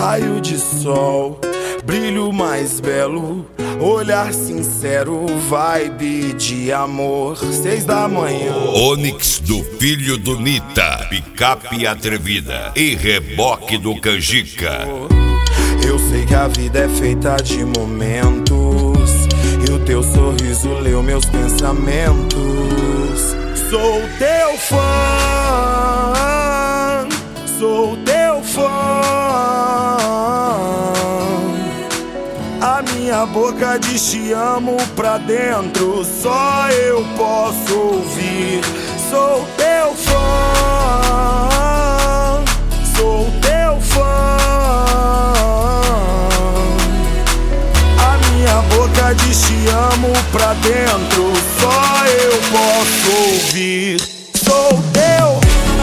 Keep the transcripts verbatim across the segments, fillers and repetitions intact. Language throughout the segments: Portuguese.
Raio de sol, brilho mais belo, olhar sincero, vibe de amor. Seis da manhã. Onix do filho do Nita, picape atrevida e reboque do Canjica. Eu sei que a vida é feita de momentos, e o teu sorriso leu meus pensamentos. Sou teu fã, sou teu fã. A minha boca diz te amo pra dentro, só eu posso ouvir. Sou teu fã, sou teu fã. A minha boca diz te amo pra dentro, só eu posso ouvir. Sou teu.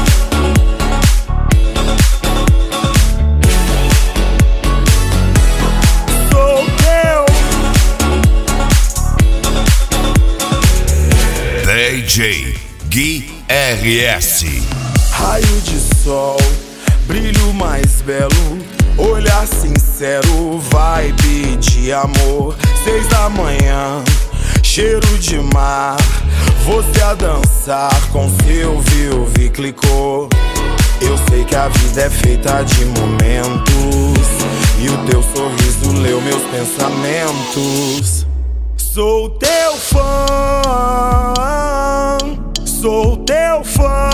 D J Gui R S. Raio de sol, brilho mais belo, olhar sincero, vibe de amor. Seis da manhã, cheiro de mar, você a dançar com seu Vilve clicou. Eu sei que a vida é feita de momentos, e o teu sorriso leu meus pensamentos. Sou teu fã, sou teu fã.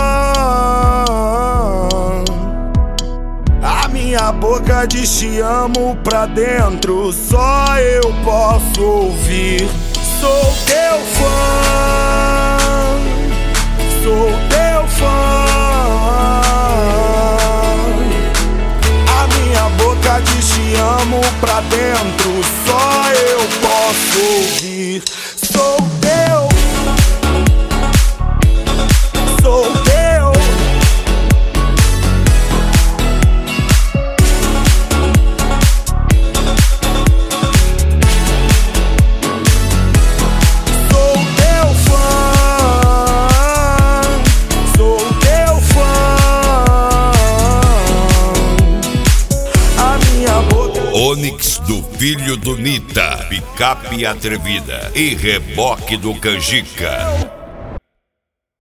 A minha boca diz te amo pra dentro, só eu posso ouvir. Sou teu fã, sou teu fã. A minha boca diz te amo pra dentro, só eu posso ouvir. Sou teu, sou teu. Sou teu fã, sou teu fã. A minha boca. Onix do filho do Nita, picape atrevida e reboque do Canjica.